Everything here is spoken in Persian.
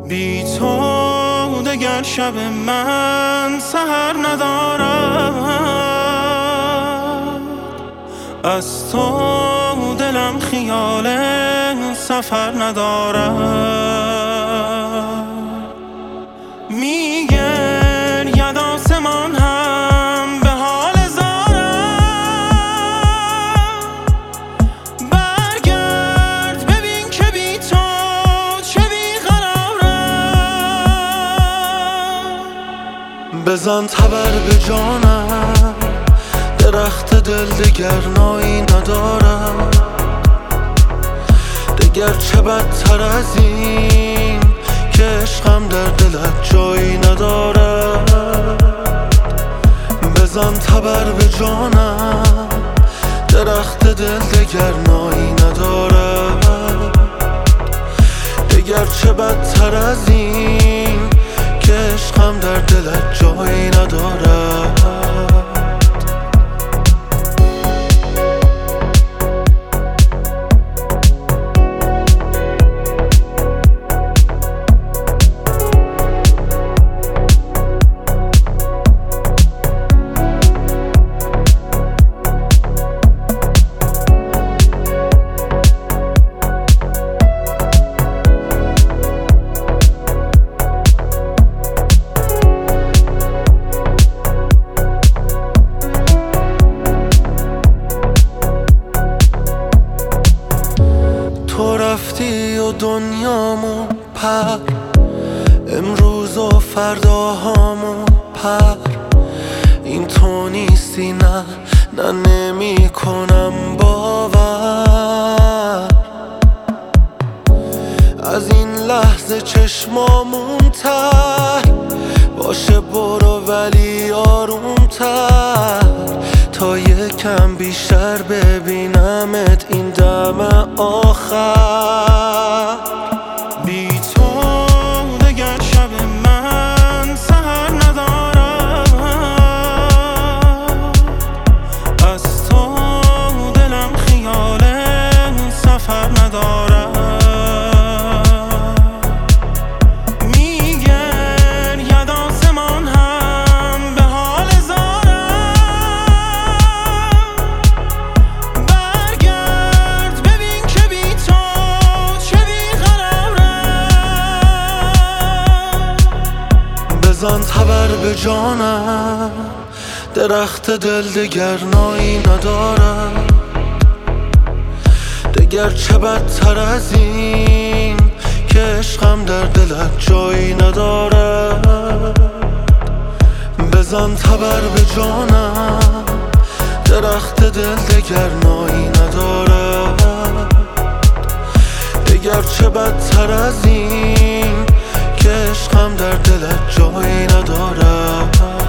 بی تو دگر شب من سحر ندارد، از تو دلم خیال سفر ندارد. میگرید آسمان هم به حال زارم، برگرد ببین که بی تو چه بیقرارم. بزن تبر به جانم، درخت دل دگر نایی ندارم. دگر چه بدتر از این که عشقم در دلت جایی ندارد. بزن تبر به جانم، درخت دل دگر نایی ندارد. دگر چه بدتر از این که عشقم در دلت جایی ندارد. تو رفتی و دنیامون پر، امروز و فرداهامون پر. این تو نیستی، نه نه نمی کنم باور. از این لحظه چشمامون تر باشه، برو ولی آرومتر تا یکم بیشتر ببینمت این دم آخر. بی تو دگر شب من سحر ندارد، از تو دلم خیال سفر ندارد. میگرید آسمان هم به حال زارم، برگرد ببین که بی تو چه بیقرارم. بزن تبر به جانم، درخت دل دگر نایی ندارد. دگر چه بدتر از این که عشقم در دلت جایی ندارد. بزن تبر به جانم، درخت دل دگر نایی ندارد. دگر چه بدتر از این که عشقم در دلت جایی ندارد.